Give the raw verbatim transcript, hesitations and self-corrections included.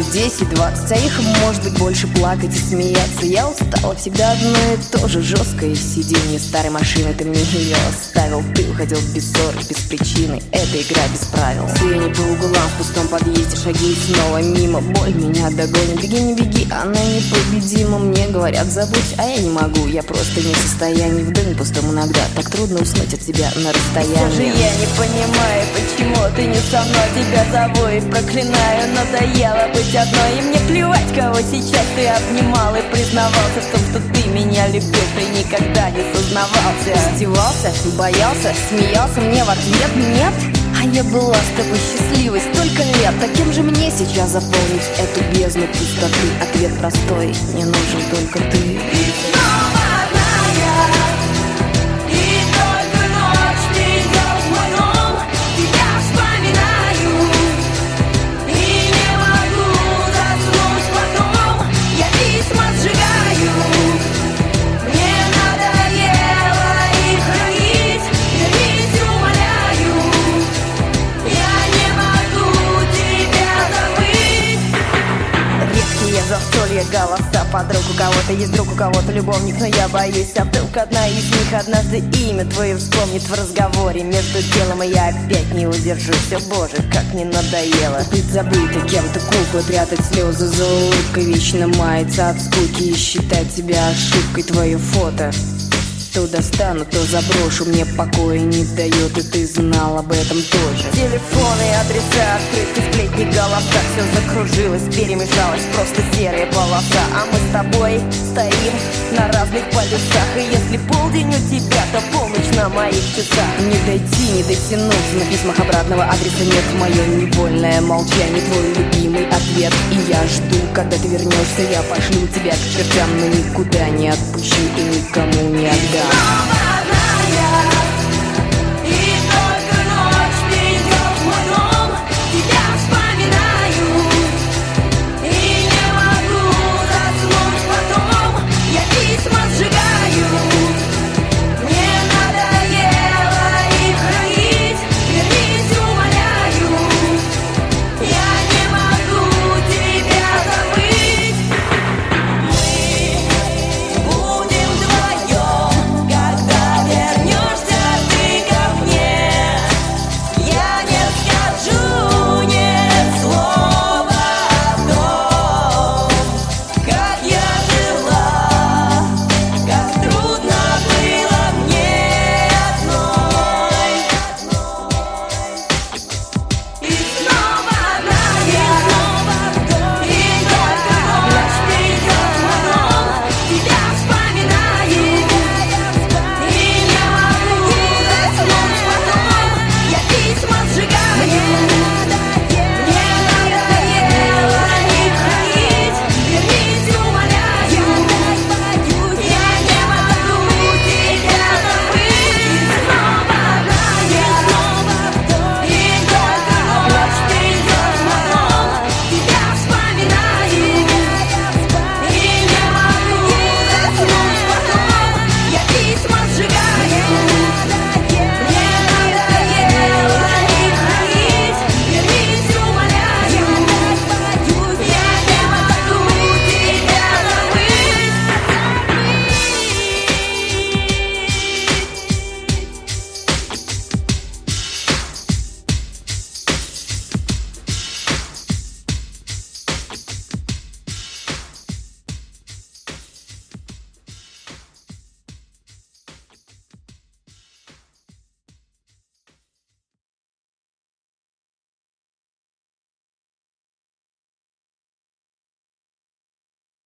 уже десять двадцать, а их может быть больше плакать и смеяться. Я устала, всегда одно и то же. Жесткое сиденье старой машины, ты мне ее оставил. Ты уходил без ссоры, без причины, эта игра без правил. Тени по углам в пустом подъезде, шаги снова мимо. Боль меня догонит, беги, не беги, она непобедима. Мне говорят забудь, а я не могу, я просто не в состоянии. В доме пустом иногда так трудно уснуть от тебя на расстоянии. Все же я не понимаю, почему ты не со мной. Тебя зову и проклинаю, надоело быть одной. И мне плевать, кого сейчас ты обнимал и признавался в том, что ты меня любил, ты никогда не сознавался. Издевался, боялся, смеялся мне в ответ нет. А я была с тобой счастливой столько лет. А кем же мне сейчас заполнить эту бездну пустоты? Ответ простой, мне нужен только ты. И снова одна я. Застолье, голоса подруг. У кого-то есть друг, у кого-то любовник, но я боюсь, а вдруг одна из них однажды имя твое вспомнит в разговоре между делом, и я опять не удержусь. Все, боже, как мне надоело быть забытой кем-то куклой, прятать слезы за улыбкой, вечно маяться от скуки и считать себя ошибкой. Твое фото то достану, то заброшу, мне покоя не дает, и ты знал об этом тоже. Телефоны, адреса, открытки, сплетни, голоса. Все закружилось, перемешалось, просто серая полоса. А мы с тобой стоим на разных полюсах, и если полдень у тебя, то полночь на моих часах. Не дойти, не дотянуть, на письмах обратного адреса нет. Мое невольное молчание, твой любимый ответ. И я жду, когда ты вернешься, я пошлю тебя к чертям, но никуда не отпущу и никому не отдам.